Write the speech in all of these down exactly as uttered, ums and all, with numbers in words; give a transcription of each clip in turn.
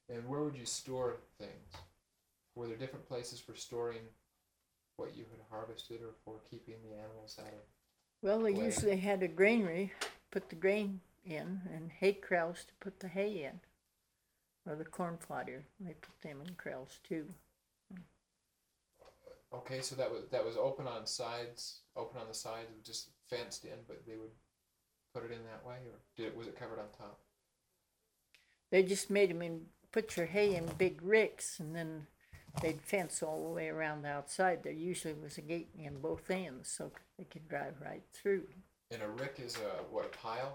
And where would you store things? Were there different places for storing what you had harvested or for keeping the animals out of? Well, they way? usually had a granary, put the grain in, and hay corrals to put the hay in, or the corn fodder. They put them in corrals too. Okay, so that was that was open on sides, open on the sides, just fenced in, but they would put it in that way, or did it was it covered on top? They just made them in, put your hay in big ricks, and then they'd fence all the way around the outside. There usually was a gate in both ends, so they could drive right through. And a rick is a what, a pile?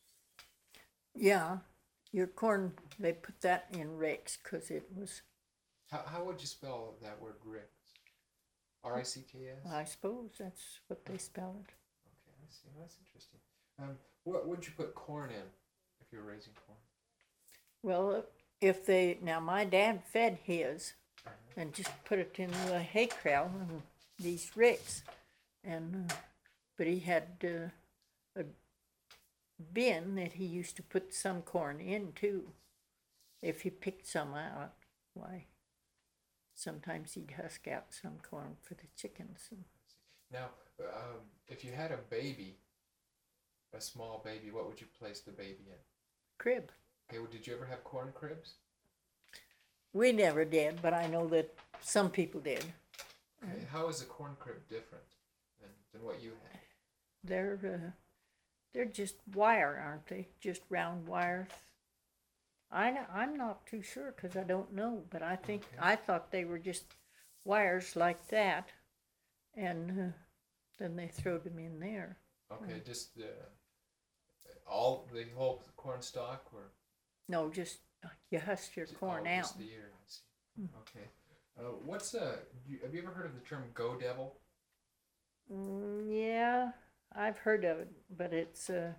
Yeah, your corn, they put that in ricks because it was, How how would you spell that word rick? R I C K S? I suppose that's what they spell it. Okay, I see. Well, that's interesting. Um, what would you put corn in if you were raising corn? Well, if they, now my dad fed his Uh-huh. and just put it in the hay corral and these ricks, and uh, but he had uh, a bin that he used to put some corn in too. If he picked some out, why? Sometimes he'd husk out some corn for the chickens. Now, um, if you had a baby, a small baby, what would you place the baby in? Crib. Okay, well, did you ever have corn cribs? We never did, but I know that some people did. Okay, how is a corn crib different than, than what you had? They're uh, they're just wire, aren't they? Just round wires. I n- I'm not too sure because I don't know, but I think Okay. I thought they were just wires like that, and uh, then they throw them in there. Okay, just the all the whole corn stalk, or No, just uh, you husk your corn oh, out. just the ear? I see. Okay. Uh, what's a? You, have you ever heard of the term "go devil"? Mm, yeah, I've heard of it, but it's a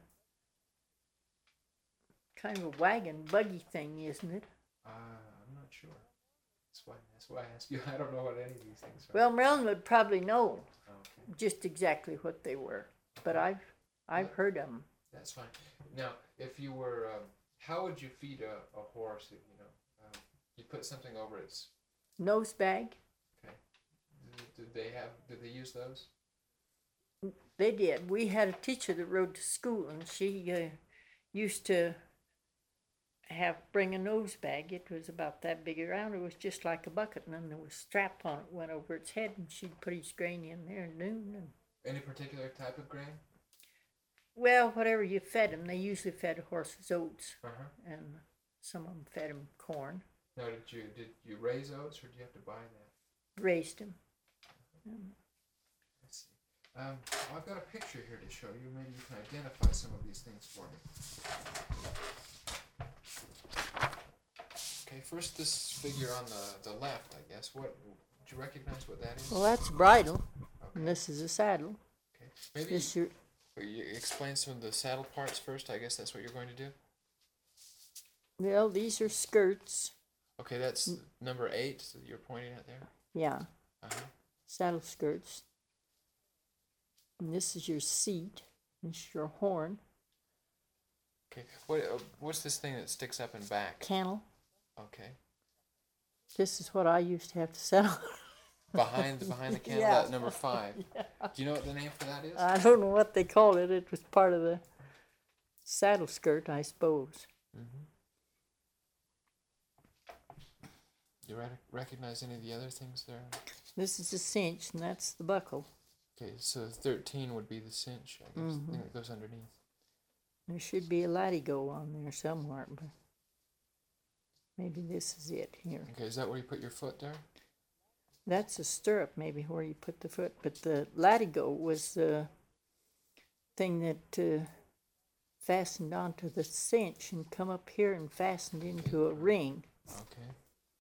kind of a wagon buggy thing, isn't it? Uh, I'm not sure. That's why. That's why I asked you. I don't know what any of these things are. Well, Marilyn would probably know Okay. just exactly what they were, but I've I've heard of them. That's fine. Now, if you were, um, how would you feed a, a horse? If, you know, um, you put something over its. Nose bag. Okay. Did, did they have? Did they use those? They did. We had a teacher that rode to school, and she uh, used to have bring a nose bag. It was about that big around. It was just like a bucket, and then there was a strap on it, went over its head, and she'd put his grain in there at noon. And Any particular type of grain? well, whatever you fed them, they usually fed horses oats, Uh huh. and some of them fed them corn. Now, did you did you raise oats, or did you have to buy that? Raised them. Let's see. Um, I've got a picture here to show you. Maybe you can identify some of these things for me. Okay, first this figure on the, the left, I guess. What do you recognize what that is? Well, that's bridle, Okay. and this is a saddle. Okay. Maybe This your you explain some of the saddle parts first. I guess that's what you're going to do. well, these are skirts. Okay, that's number eight that you're pointing at there. Yeah, Uh-huh. saddle skirts. And this is your seat. This is your horn. Okay. What uh, what's this thing that sticks up and back? Cannel. Okay. This is what I used to have to settle. Behind behind the cantle, Yeah. that number five. Do you know what the name for that is? I don't know what they call it. It was part of the saddle skirt, I suppose. Mm-hmm. Do you rec- recognize any of the other things there? This is the cinch, and that's the buckle. Okay, so thirteen would be the cinch, I guess. Mhm. I think it goes underneath. There should be a latigo on there somewhere, but maybe this is it here. Okay, is that where you put your foot there? That's a stirrup, maybe where you put the foot, but the latigo was the thing that uh, fastened onto the cinch and come up here and fastened into a ring. Okay.